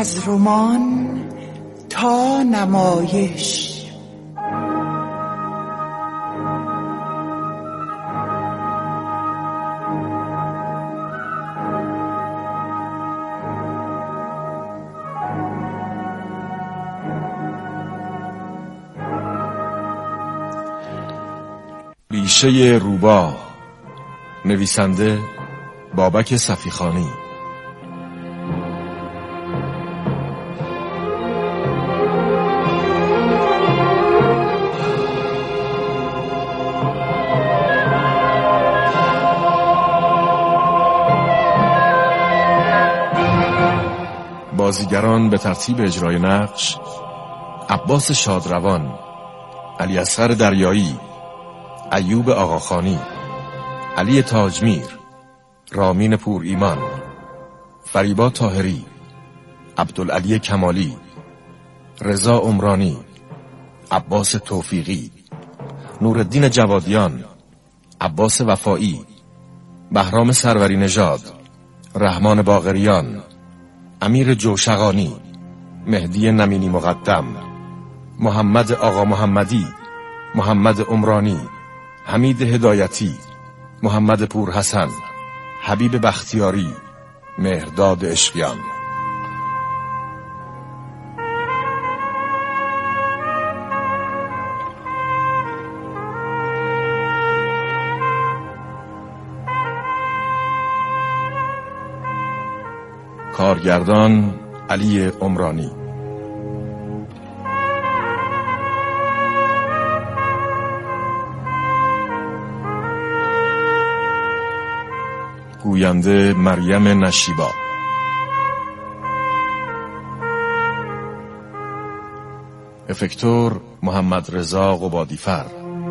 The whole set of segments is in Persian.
از رمان تا نمایش. ریشه روباه، نویسنده بابک صفیخانی. بازیگران به ترتیب اجرای نقش: عباس شادروان، علیاصغر دریایی، ایوب آقاخانی، علی تاجمیر، رامین پور ایمان، فریبا طاهری، عبدالعلی کمالی، رضا عمرانی، عباس توفیقی، نورالدین جوادیان، عباس وفایی، بهرام سروری نژاد، رحمان باقریان، امیر جوشقانی، مهدی نمینی مقدم، محمد آقا محمدی، محمد عمرانی، حمید هدایتی، محمد پور حسن، حبیب بختیاری، مهرداد عشقیان. کارگردان علی عمرانی. گوینده مریم نشیبا. افکتور محمد رضا قبادیفر.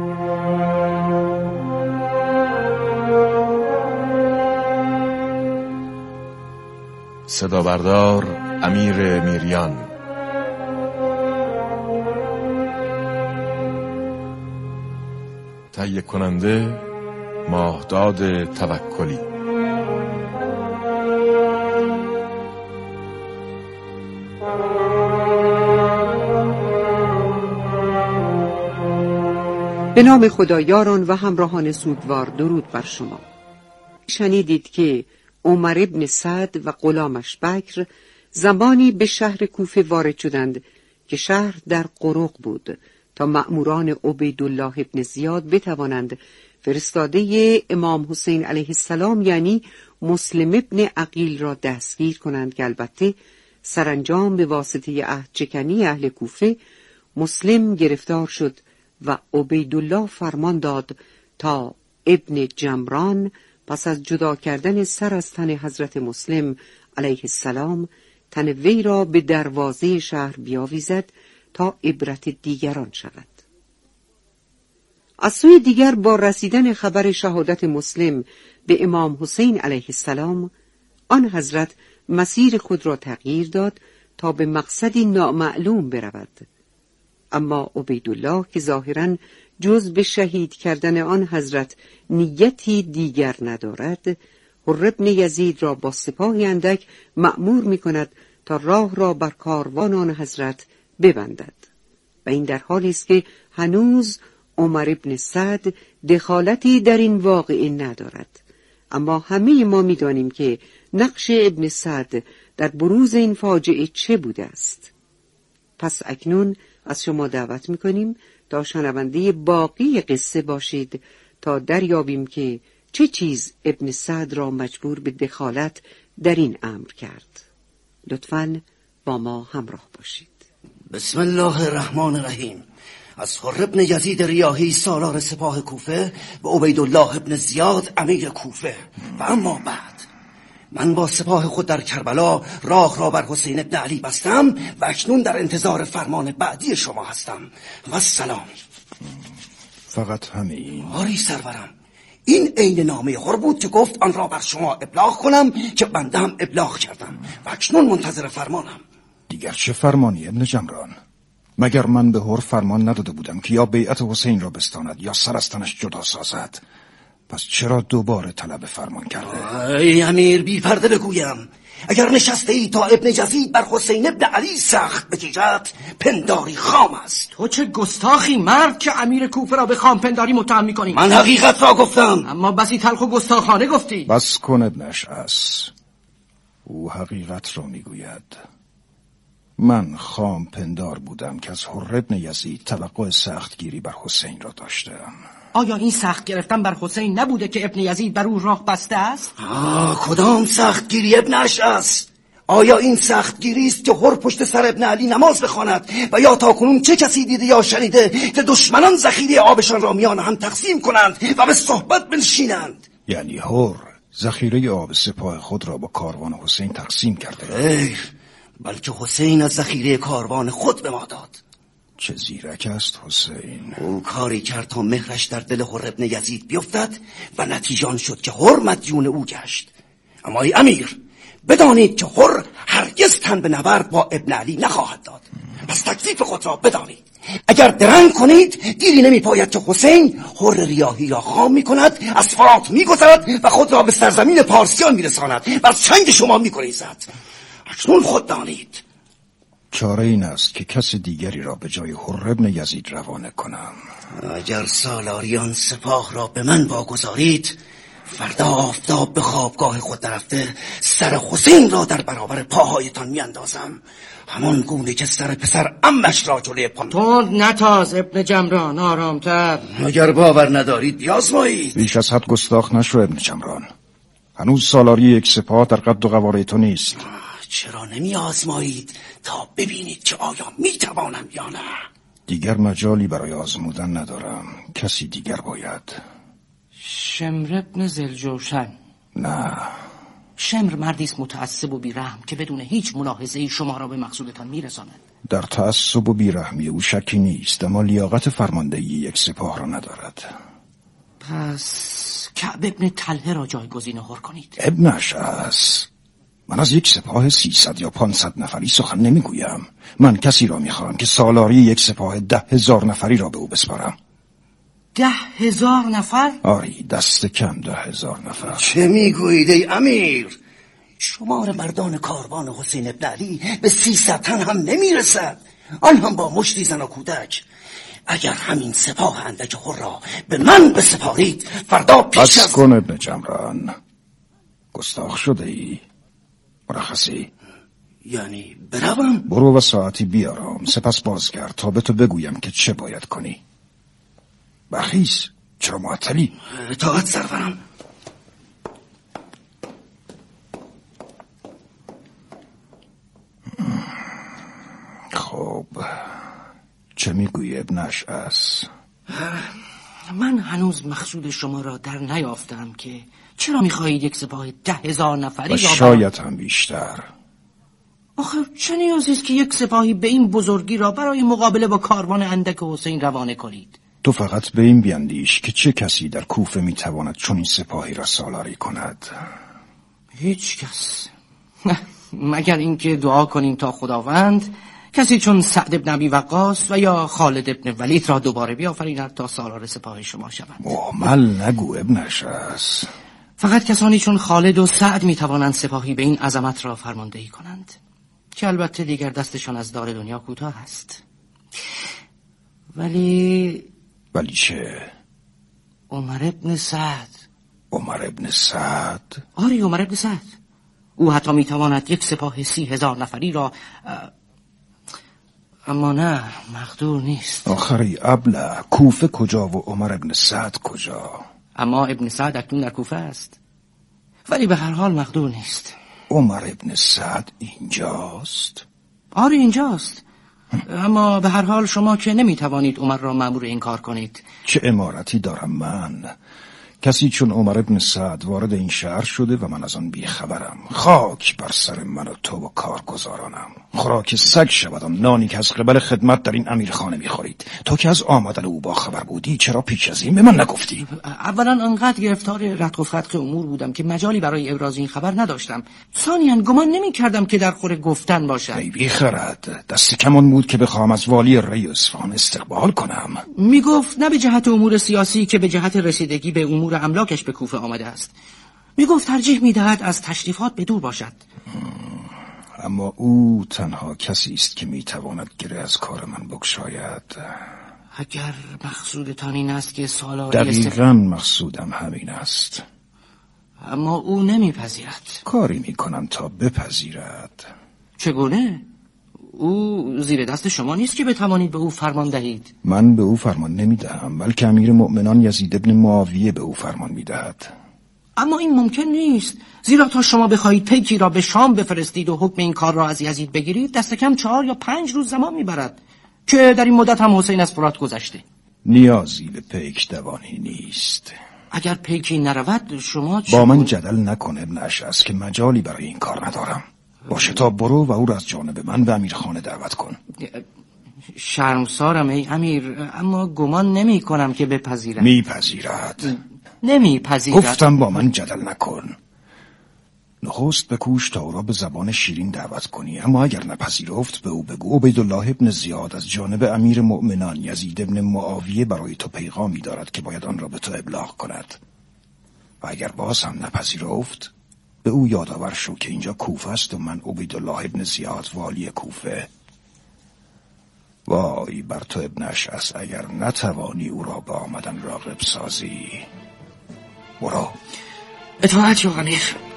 صدابردار امیر میریان. تهیه کننده ماهداد توکلی. به نام خدایاران و همراهان سوگوار، درود بر شما. شنیدید که عمر ابن سعد و غلامش بکر زمانی به شهر کوفه وارد شدند که شهر در قرق بود تا مأموران عبیدالله ابن زیاد بتوانند فرستاده امام حسین علیه السلام یعنی مسلم ابن عقیل را دستگیر کنند، که البته سرانجام به واسطه عهدشکنی اهل کوفه مسلم گرفتار شد و عبیدالله فرمان داد تا ابن جمران پس از جدا کردن سر از تن حضرت مسلم علیه السلام تن وی را به دروازه شهر بیاویزد تا عبرت دیگران شود. از سوی دیگر با رسیدن خبر شهادت مسلم به امام حسین علیه السلام، آن حضرت مسیر خود را تغییر داد تا به مقصدی نامعلوم برود. اما عبیدالله که ظاهراً جز به شهید کردن آن حضرت نیتی دیگر ندارد، حر بن یزید را با سپاهی اندک مأمور می کند تا راه را بر کاروان آن حضرت ببندد. و این در حالی است که هنوز عمر ابن سعد دخالتی در این واقعه ندارد. اما همه ما می دانیم که نقش ابن سعد در بروز این فاجعه چه بوده است. پس اکنون از شما دعوت می کنیم تا شنونده باقی قصه باشید تا دریابیم که چه چیز ابن سعد را مجبور به دخالت در این امر کرد. لطفاً با ما همراه باشید. بسم الله الرحمن الرحیم. از حر بن یزید ریاحی سالار سپاه کوفه و عبیدالله ابن زیاد امیر کوفه. و اما بعد من با سپاه خود در کربلا راه را بر حسین ابن علی بستم و اکنون در انتظار فرمان بعدی شما هستم. و السلام. فقط همین؟ آری سرورم، این عین نامه حر بود که گفت آن را بر شما ابلاغ کنم که بنده هم ابلاغ کردم و اکنون منتظر فرمانم. دیگر چه فرمانی ابن جمران؟ مگر من به حر فرمان نداده بودم که یا بیعت حسین را بستاند یا سر از تنش جدا سازد؟ پس چرا دوباره طلب فرمان کرده؟ ای امیر بی پرده بگویم، اگر نشسته ای تا ابن یزید بر حسین ابن علی سخت بگیرد، پنداری خام است. تو چه گستاخی مرد که امیر کوفه را به خام پنداری متهم می‌کنی؟ من حقیقت را گفتم. اما بسی تلخ و گستاخانه گفتی. بس کن ابن اشعث، او حقیقت را میگوید. من خام پندار بودم که از حر ابن یزید توقع سختگیری بر حسین را داشتم. آیا این سخت گرفتن بر حسین نبوده که ابن یزید بر او راه بسته است؟ کدام سختگیری ابن اشعث؟ آیا این سختگیری است که حر پشت سر ابن علی نماز بخواند و یا تاکنون چه کسی دیده یا شنیده که دشمنان ذخیره آبشان را میان هم تقسیم کنند و به صحبت بنشینند؟ یعنی حر ذخیره آب سپاه خود را با کاروان حسین تقسیم کرده؟ خیر، بلکه حسین از ذخیره کاروان خود به ما داد. چه زیرک است حسین. او کاری کرد تا مهرش در دل حر ابن یزید بیفتد و نتیجه آن شد که حر مدیون او گشت. اما ای امیر، بدانید که حر هرگز تن به نبرد با ابن علی نخواهد داد. پس تکلیف خود را بدانید. اگر درنگ کنید دیری نمی پاید که حسین حر ریاحی را خام می کند، از فرات می گذرد و خود را به سرزمین پارسیان می رساند و از چنگ شما می گریزد. اکنون خود دانید. چاره این است که کس دیگری را به جای حر ابن یزید روانه کنم. اگر سالاریان سپاه را به من واگذارید، فردا آفتاب به خوابگاه خود رفته سر حسین را در برابر پاهایتان میاندازم، همان گونه که سر پسر عمش را جلوی پام. تو نتاز ابن جمران، آرامتر. اگر باور ندارید بیازمایید. بیش از حد گستاخ نشو ابن جمران. هنوز سالاری یک سپاه در قد و قواره تو نیست. چرا نمی آزمایید تا ببینید که آیا می توانم یا نه؟ دیگر مجالی برای آزمودن ندارم. کسی دیگر باید. شمر ابن ذوالجوشن. نه، شمر مردی است متعصب و بیرحم که بدون هیچ ملاحظه‌ای شما را به مقصودتان میرساند. در تعصب و بیرحمی او شکی نیست، اما لیاقت فرماندهی یک سپاه را ندارد. پس کعب ابن طلحه را جایگزین حر کنید. ابن اشعث، من از یک سپاه 300 یا 500 نفری سخن نمیگویم. من کسی را میخواهم که سالاری یک سپاه 10,000 نفری را به او بسپارم. 10,000 نفر؟ آری، دست کم 10,000 نفر. چه میگویید ای امیر؟ شمار مردان کاروان حسین ابن علی به 300 تن هم نمیرسد، آن هم با مشتی زن و کودک. اگر همین سپاه اندک حر را به من بسپارید، فردا پیش بس کن ابن جمران، گستاخ شده ای. مرخصی؟ یعنی بروم؟ برو و ساعتی بیارم، سپس بازگرد تا به تو بگویم که چه باید کنی. برخیز، چرا معطلی؟ اطاعت سرورم. خب، چه میگویی ابن اشعث؟ من هنوز مقصود شما را در نیافتم که چرا میخواهید یک سپاه 10,000 نفری و شاید هم بیشتر. آخه چه نیازی است که یک سپاهی به این بزرگی را برای مقابله با کاروان اندک حسین روانه کنید؟ تو فقط به این بیندیش که چه کسی در کوفه میتواند چون این سپاهی را سالاری کند. هیچ کس، مگر اینکه دعا کنیم تا خداوند کسی چون سعد ابن ابی وقاص و یا خالد ابن ولید را دوباره بیافریند تا سالار سپاه شما شوند. مهمل نگو ابن اشعث. فقط کسانی چون خالد و سعد میتوانند سپاهی به این عظمت را فرماندهی کنند، که البته دیگر دستشان از دار دنیا کوتاه است. ولی چه؟ عمر ابن سعد. عمر ابن سعد؟ آری، عمر ابن سعد. او حتی میتواند یک سپاه 30,000 نفری را اما نه، مقدور نیست. آخری ابله، کوفه کجا و عمر ابن سعد کجا؟ اما ابن سعد اکنون در کوفه است، ولی به هر حال مقدور نیست. عمر ابن سعد اینجاست؟ آره اینجاست، اما به هر حال شما که نمیتوانید عمر را مأمور این کار کنید. چه امارتی دارم من؟ کسی چون عمر ابن سعد وارد این شهر شده و من از آن بیخبرم. خاک بر سر من و تو و کارگزارانم. خوراک سگ شودم نانی که از قبل خدمت در این امیرخانه میخورید. تو که از آمدن او با خبر بودی چرا پیش از این به من نگفتی؟ اولا انقدر گرفتار رتق و فتق امور بودم که مجالی برای ابراز این خبر نداشتم. ثانیاً گمان نمی کردم که در خور گفتن باشد. ای بیخرد، دست کمان بود که بخوام از والی ری اصفهان استقبال کنم. میگفت نه به جهت امور سیاسی که به جهت رسیدگی به امور امور املاکش به کوفه آمده است. میگفت ترجیح میدهد از تشریفات به دور باشد. اما او تنها کسی است که میتواند گره از کار من بگشاید. اگر مقصودتان این است که سالاری دقیقاً مقصودم همین است. اما او نمیپذیرد. کاری میکنم تا بپذیرد. چگونه؟ او زیر دست شما نیست که بتوانید به او فرمان دهید. من به او فرمان نمیدهم، بلکه امیر مؤمنان یزید ابن معاویه به او فرمان میدهد. اما این ممکن نیست، زیرا تا شما بخواهید پیکی را به شام بفرستید و حکم این کار را از یزید بگیرید دست کم 4 یا 5 روز زمان میبرد، که در این مدت هم حسین از فرات گذشته. نیازی به پیک دوانی نیست. اگر پیکی نرود شما با من جدل نکن ابن اشعث که مجالی برای این کار ندارم. با شتاب برو و او را از جانب من به امیرخانه دعوت کن. شرمسارم ای امیر، اما گمان نمی کنم که بپذیرد. میپذیرد. نمیپذیرد. گفتم با من جدل نکن. نخست بکوش تا او را به زبان شیرین دعوت کنی، اما اگر نپذیرفت به او بگو عبیدالله ابن زیاد از جانب امیر مؤمنان یزید ابن معاویه برای تو پیغامی دارد که باید آن را به تو ابلاغ کند. و اگر باز هم نپذیرفت به او یادآور شو که اینجا کوفه است و من عبیدالله ابن زیاد والی کوفه. وای بر تو ابن اشعث اگر نتوانی او را به آمدن راغب سازی. برو. اطاعت یا امیر.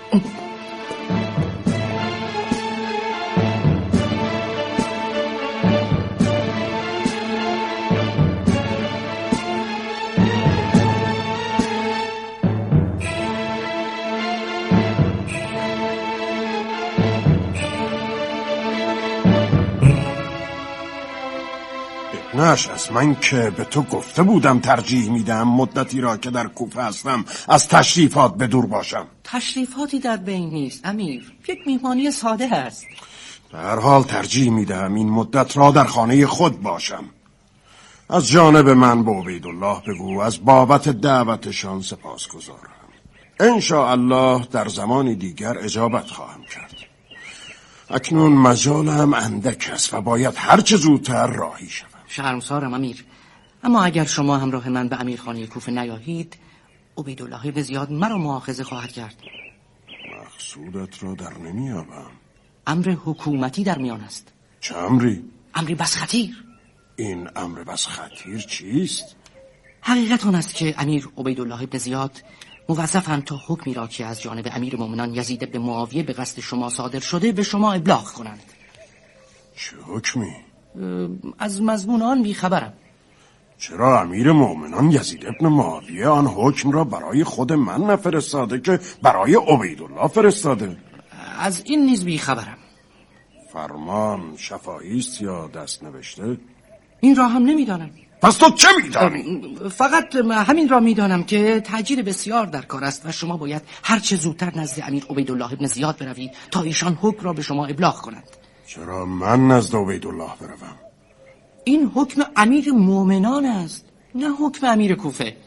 نش از من که به تو گفته بودم ترجیح میدم مدتی را که در کوفه هستم از تشریفات به دور باشم. تشریفاتی در بین نیست امیر، یک میهمانی ساده است. در حال ترجیح میدم این مدت را در خانه خود باشم. از جانب من به عبیدالله بگو از بابت دعوتشان سپاسگزارم. انشاءالله در زمانی دیگر اجابت خواهم کرد. اکنون مجالم اندک است و باید هرچه زودتر راهی شوم. شرمسارم امیر، اما اگر شما همراه من به امیرخانه کوفه نیایید عبیدالله ابن زیاد مرا مؤاخذه خواهد کرد. مقصودت را در نمیابم. امر حکومتی در میان است. چه امری؟ امری بس خطیر. این امر بس خطیر چیست؟ حقیقت آن است که امیر عبیدالله ابن زیاد موظفند تا حکمی را که از جانب امیر مومنان یزید ابن معاویه به قصد شما صادر شده به شما ابلاغ کنند. چه حکمی؟ از مضمون آن بیخبرم. چرا امیر مومنان یزید ابن معاویه آن حکم را برای خود من نفرستاده که برای عبیدالله فرستاده؟ از این نیز بیخبرم. فرمان شفاهی است یا دست نوشته؟ این را هم نمیدانم. پس تو چه میدانی؟ فقط همین را میدانم که تأجیل بسیار در کار است و شما باید هر چه زودتر نزد امیر عبیدالله ابن زیاد بروید تا ایشان حکم را به شما ابلاغ کنند. چرا من نزد عبیدالله بروم؟ این حکم امیر مومنان است، نه حکم امیر کوفه.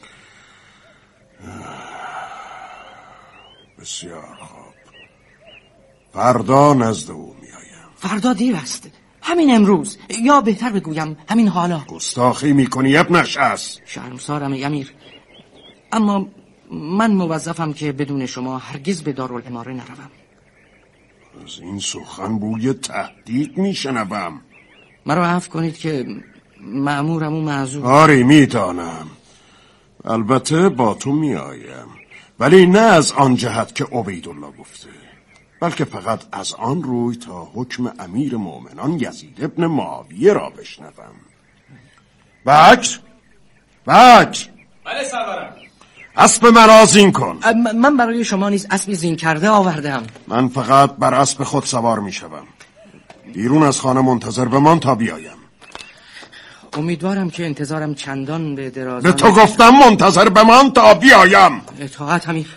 بسیار خوب. فردا نزد او میایم. فردا دیر است. همین امروز، یا بهتر بگویم همین حالا. گستاخی میکنی ابن اشعث. شرمسارم ای امیر، اما من موظفم که بدون شما هرگز به دارالاماره نروم. از این سخن بوی تهدید میشنوم. مرا عفو کنید که مأمورم و معذور. آری میدانم، البته با تو میایم، ولی نه از آن جهت که عبیدالله گفته، بلکه فقط از آن روی تا حکم امیر مومنان یزید ابن معاویه را بشنوم. بکر بله سرورم. اسب مرا زین کن. من برای شما نیز اسبی زین کرده آوردم. من فقط بر اسب خود سوار میشوم. بیرون از خانه منتظر بمان تا بیایم. امیدوارم که انتظارم چندان به دراز. به تو گفتم منتظر بمان تا بیایم. اطاعت امیر.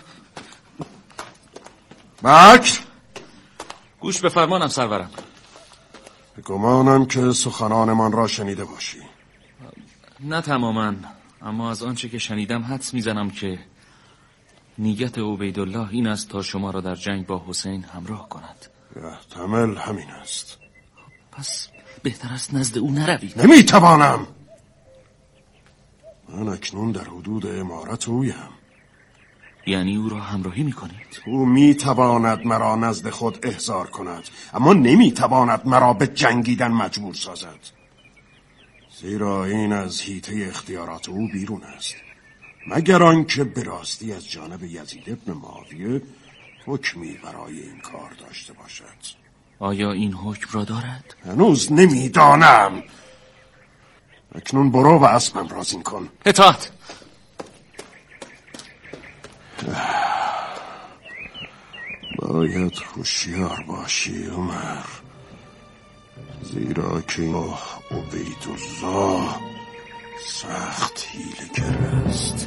بکر گوش به فرمانم سرورم. به گمانم که سخنانمان را شنیده باشی. نه تماما، اما از آنچه که شنیدم حدس میزنم که نیت عبیدالله این است تا شما را در جنگ با حسین همراه کند. احتمال همین است. پس بهتر است نزد او نروید. نمیتوانم. من اکنون در حدود امارت اویم. یعنی او را همراهی میکنید؟ او میتواند مرا نزد خود احضار کند، اما نمیتواند مرا به جنگیدن مجبور سازد، زیرا این از حیطه اختیارات او بیرون است، مگر آنکه به راستی از جانب یزید ابن معاویه حکمی برای این کار داشته باشد. آیا این حکم را دارد؟ هنوز نمیدانم. اکنون برو و اسبم رازین کن. اطاعت. باید هوشیار باشی عمر، زیرا که عبیدالله سخت حیله‌گر است.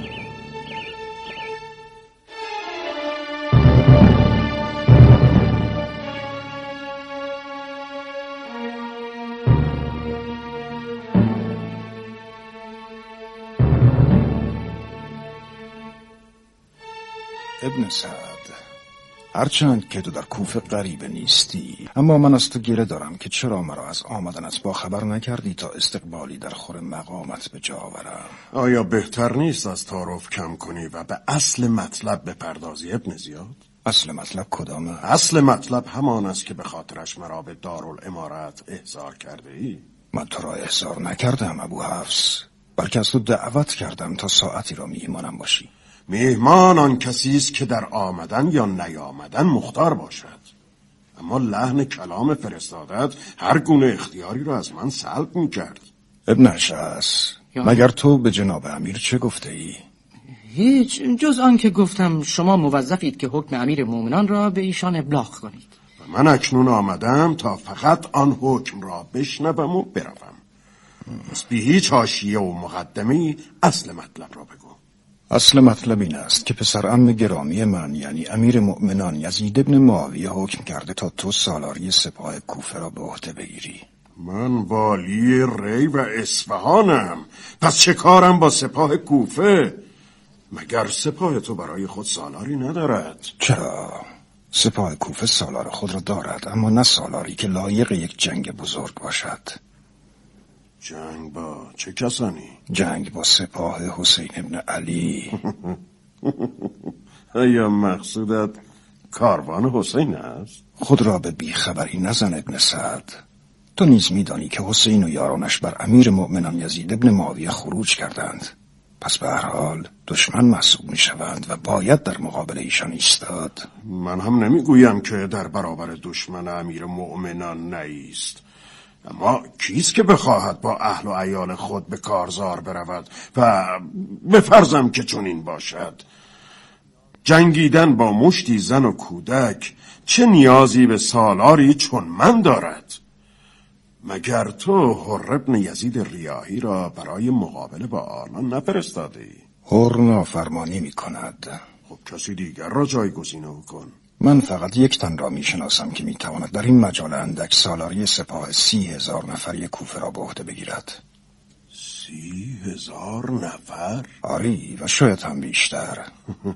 ابن سعد، هرچند که تو در کوفه غریبه نیستی، اما من از تو گله دارم که چرا مرا از آمدنت با خبر نکردی تا استقبالی در خور مقامت به جا آورم. آیا بهتر نیست از تعارف کم کنی و به اصل مطلب بپردازی ابن زیاد؟ اصل مطلب کدامه؟ اصل مطلب همان است که به خاطرش مرا به دارالامارت احضار کرده ای. من تو را احضار نکردم ابو حفص، بلکه از تو دعوت کردم تا ساعتی را میهمانم باشی. میهمان آن کسی است که در آمدن یا نیامدن مختار باشد، اما لحن کلام فرستادت هر گونه اختیاری را از من سلب میکرد. ابن اشعث، مگر تو به جناب امیر چه گفته ای؟ هیچ، جز آن که گفتم شما موظفید که حکم امیر مومنان را به ایشان ابلاغ کنید. و من اکنون آمدم تا فقط آن حکم را بشنوم و بروم. پس بی هیچ حاشیه و مقدمه‌ای اصل مطلب را بگو. اصل مطلب این است که پسر عم گرامی من یعنی امیر مؤمنان یزید ابن معاویه حکم کرده تا تو سالاری سپاه کوفه را به عهده بگیری. من والی ری و اصفهانم، پس چه کارم با سپاه کوفه؟ مگر سپاه تو برای خود سالاری ندارد؟ چرا؟ سپاه کوفه سالار خود را دارد، اما نه سالاری که لایق یک جنگ بزرگ باشد. جنگ با چه کسانی؟ جنگ با سپاه حسین ابن علی. یا مقصودت کاروان حسین است؟ خود را به بیخبری نزن ابن سعد. تو نیز میدانی که حسین و یارانش بر امیر مؤمنان یزید ابن معاویه خروج کردند. پس به هر حال دشمن محسوب میشوند و باید در مقابل ایشان ایستاد. من هم نمیگویم که در برابر دشمن امیر مؤمنان نیست، اما کیست که بخواهد با اهل و عیال خود به کارزار برود و بفرضم که چنین باشد. جنگیدن با مشتی زن و کودک چه نیازی به سالاری چون من دارد؟ مگر تو حر ابن یزید ریاحی را برای مقابله با آنان نفرستاده ای؟ حر نافرمانی می کند. خب کسی دیگر را جایگزین او کن. من فقط یک تن را می شناسم که می تواند در این مجال اندک سالاری سپاه 30,000 نفری کوفه را به عهده بگیرد. 30,000 نفر؟ آری، و شاید هم بیشتر.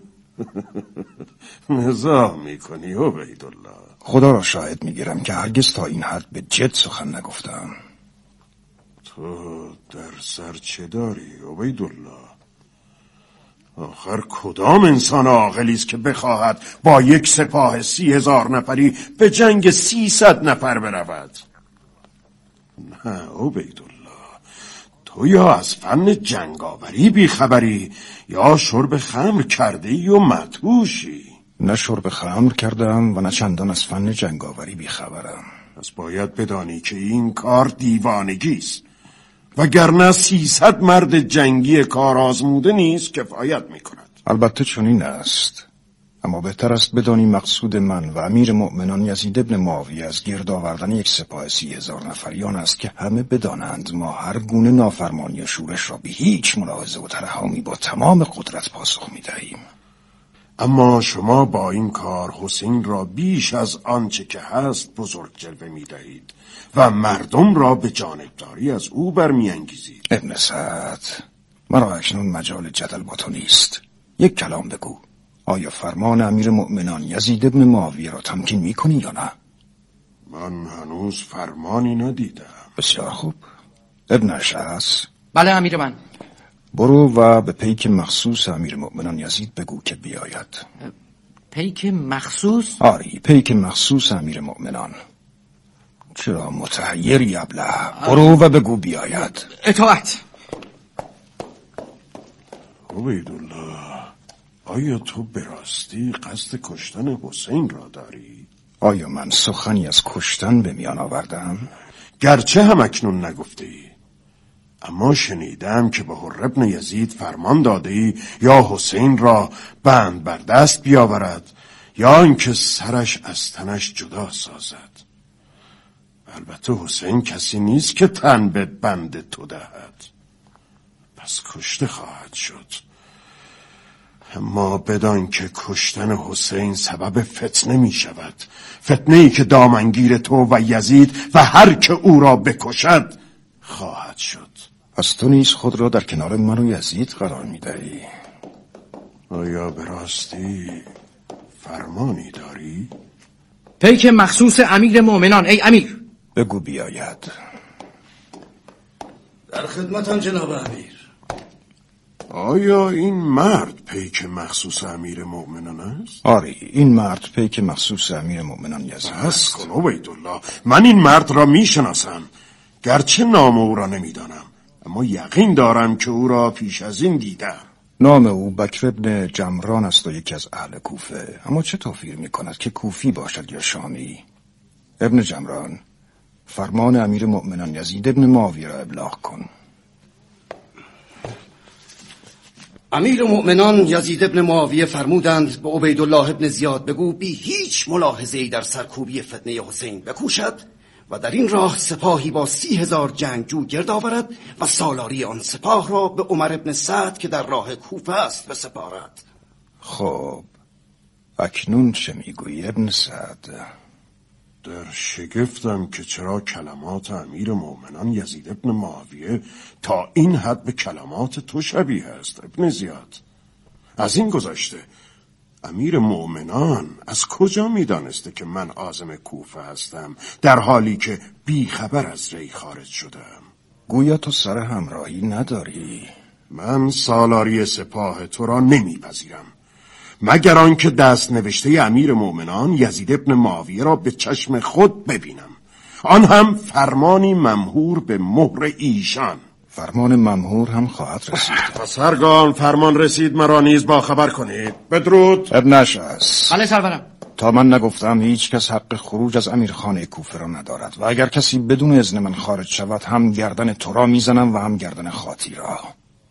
مزاح می کنی عبیدالله؟ خدا را شاهد می گیرم که هرگز تا این حد به جد سخن نگفتم. تو در سر چه داری عبیدالله؟ آخر کدام انسان عاقلی است که بخواهد با یک سپاه 30,000 نفری به جنگ 300 نفر برود؟ نه عبیدالله، تو یا از فن جنگاوری بیخبری یا شرب خمر کردی و مدهوشی. نه شرب خمر کردم و نه چندان از فن جنگاوری بیخبرم. پس باید بدانی که این کار دیوانگی است، وگرنه 300 مرد جنگی کار آزموده نیست کفایت می کند. البته چنین است، اما بهتر است بدانی مقصود من و امیر مؤمنان یزید ابن معاویه از گرد آوردن یک سپاه 30,000 نفریان است که همه بدانند ما هر گونه نافرمانی و شورش را به هیچ ملاحظه و ترحمی با تمام قدرت پاسخ می دهیم. اما شما با این کار حسین را بیش از آنچه که هست بزرگ جلوه می دهید و مردم را به جانبداری از او برمی انگیزید. ابن سعد، مرا اکنون مجال جدل با تو نیست. یک کلام بگو، آیا فرمان امیر مؤمنان یزید ابن معاویه را تمکین می کنی یا نه؟ من هنوز فرمانی ندیدم. بسیار خوب. ابن اشعث. بله امیر من. برو و به پیک مخصوص امیرالمؤمنان یزید بگو که بیاید. پیک مخصوص؟ آری، پیک مخصوص امیرالمؤمنان. چرا متحیری ابله؟ برو و بگو بیاید. اطاعت. عبیدالله، آیا تو به راستی قصد کشتن حسین را داری؟ آیا من سخنی از کشتن به میان آوردم؟ گرچه هم اکنون نگفتی، اما شنیدم که به حر ابن یزید فرمان دادی یا حسین را بند بر دست بیاورد یا اینکه سرش از تنش جدا سازد. البته حسین کسی نیست که تن به بند تو دهد، پس کشته خواهد شد. اما بدان که کشتن حسین سبب فتنه می شود، فتنه‌ای که دامنگیر تو و یزید و هر که او را بکشد خواهد شد. پس تو نیز خود را در کنار من و یزید قرار می دهی؟ آیا به راستی فرمانی داری؟ پیک مخصوص امیر مؤمنان. ای امیر، بگو بیاید. در خدمتم جناب امیر. آیا این مرد پیک مخصوص امیر مؤمنان است؟ آری، این مرد پیک مخصوص امیر مؤمنان یزید است. کن عبیدالله، من این مرد را می شناسم، گرچه نام او را نمی دانم، اما یقین دارم که او را پیش از این دیدم. نام او بکر ابن جمران است و یکی از اهل کوفه. اما چه توفیر می کند که کوفی باشد یا شامی؟ ابن جمران، فرمان امیر مؤمنان یزید ابن معاویه را ابلاغ کن. امیر مؤمنان یزید ابن معاویه فرمودند به عبیدالله ابن زیاد بگو بی هیچ ملاحظه‌ای در سرکوبی فتنه حسین بکوشد و در این راه سپاهی با 30,000 جنگجو گرد آورد و سالاری آن سپاه را به عمر ابن سعد که در راه کوفه است بسپارد. خب اکنون چه میگویی ابن سعد؟ در شگفتم که چرا کلمات امیر مؤمنان یزید ابن معاویه تا این حد به کلمات تو شبیه است ابن زیاد. از این گذشته امیر مؤمنان از کجا میدانسته که من عازم کوفه هستم در حالی که بی خبر از ری خارج شدم؟ گویا تو سر همراهی نداری. من سالاری سپاه تو را نمیپذیرم مگر آنکه دست نوشته امیر مؤمنان یزید ابن معاویه را به چشم خود ببینم، آن هم فرمانی ممهور به مهر ایشان. فرمان ممهور هم خواهد رسید. پس هرگاه فرمان رسید مرا نیز با خبر کنید. بدرود. ابن اشعث. بله سرورم. تا من نگفتم هیچ کس حق خروج از امیرخانه کوفه را ندارد و اگر کسی بدون اذن من خارج شود هم گردن تو را میزنم و هم گردن خاطی را.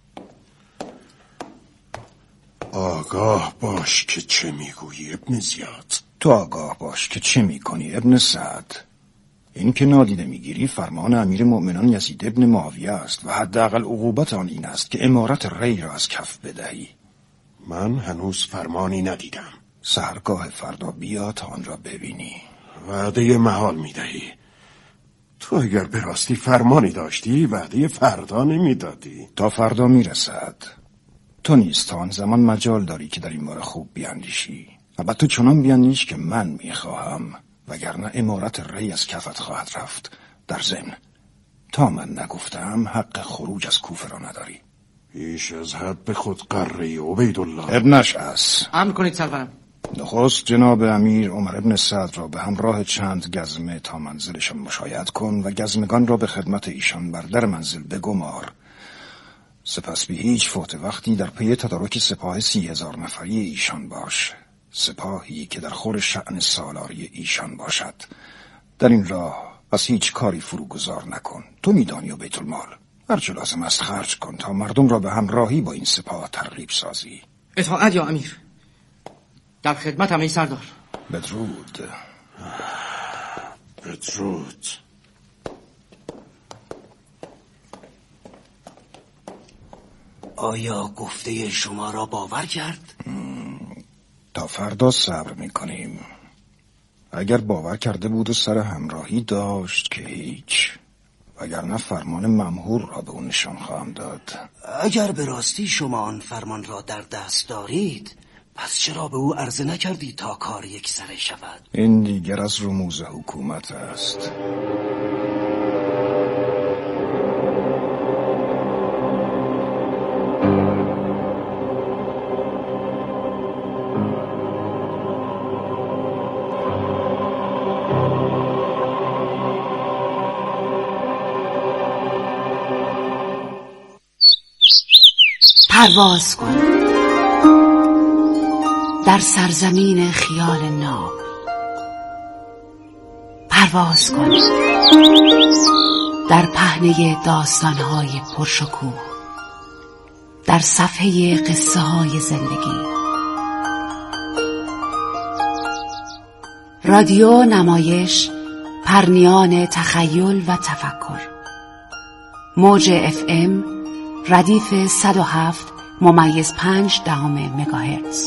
آگاه باش که چه میگویی ابن زیاد. تو آگاه باش که چه میکنی ابن سعد. این که نادیده میگیری فرمان امیر مؤمنان یزید ابن معاویه است و حداقل عقوبت آن این است که امارت ری را از کف بدهی. من هنوز فرمانی ندیدم. سحرگاه فردا بیا تا آن را ببینی. وعده محال میدهی. تو اگر به راستی فرمانی داشتی وعده فردا نمیدادی. تا فردا میرسد. تو نیز تا آن زمان مجال داری که در این باره خوب بیاندیشی. البته چنان بیاندیش که من میخواهم، وگرنه امارت ری از کفت خواهد رفت. در ضمن تا من نگفتم حق خروج از کوفه را نداری. بیش از حد به خود قره عبیدالله. ابن اشعث. امر کنید سرورم. نخست جناب امیر عمر ابن سعد را به همراه چند گزمه تا منزلشان مشایعت کن و گزمگان را به خدمت ایشان بر در منزل بگمار. سپس به هیچ فوت وقتی در پی تدارک سپاه 30,000 نفری ایشان باش، سپاهی که در خور شأن سالاری ایشان باشد. در این راه از هیچ کاری فروگذار نکن. تو میدانی و بیت المال هرچه لازم است خرج کن تا مردم را به همراهی با این سپاه ترغیب سازی. اطاعت یا امیر. در خدمت ای سردار. بدرود. بدرود. آیا گفته شما را باور کرد؟ تا فردا صبر میکنیم. اگر باور کرده بود و سر همراهی داشت که هیچ، وگرنه فرمان ممهور را به اون نشان خواهم داد. اگر به راستی شما آن فرمان را در دست دارید، پس چرا به او عرضه نکردی تا کار یک سره شود؟ این دیگر از رموز حکومت است. پرواز کن در سرزمین خیال ناب. پرواز کن در پهنه داستان‌های پرشکوه، در صفحه قصه‌های زندگی. رادیو نمایش، پرنیان تخیل و تفکر. موج FM ردیف 107.5 مگاهرتز.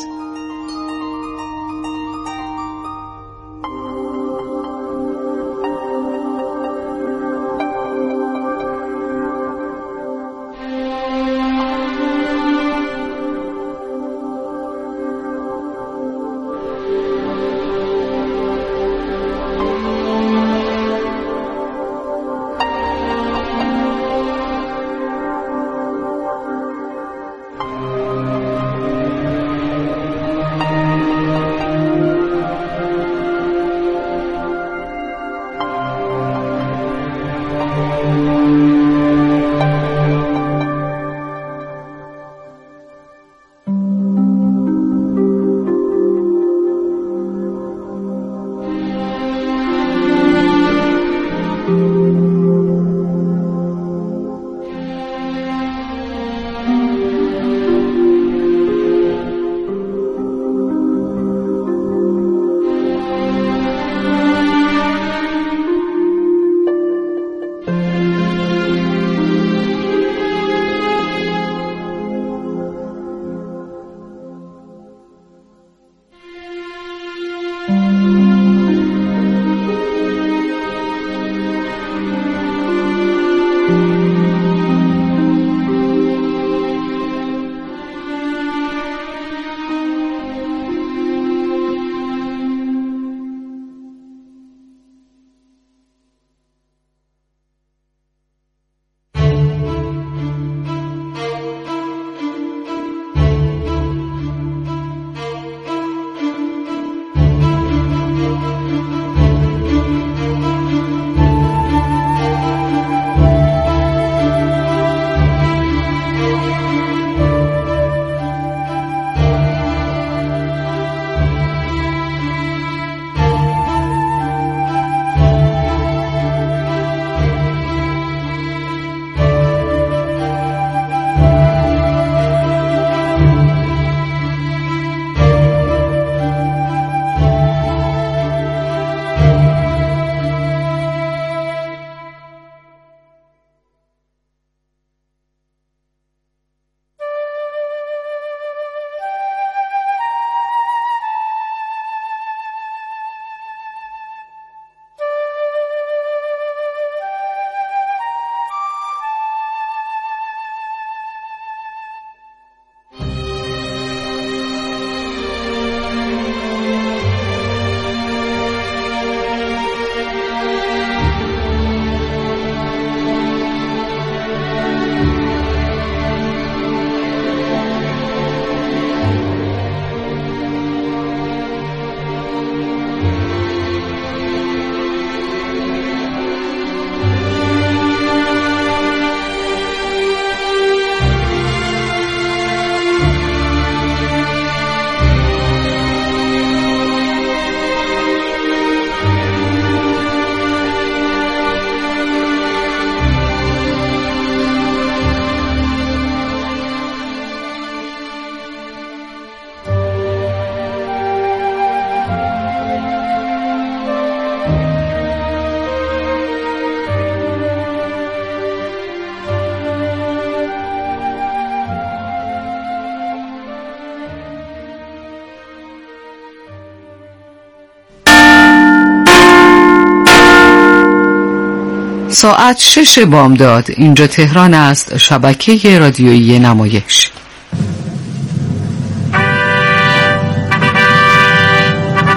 ساعت 6 بامداد. اینجا تهران است. شبکه رادیویی نمایش.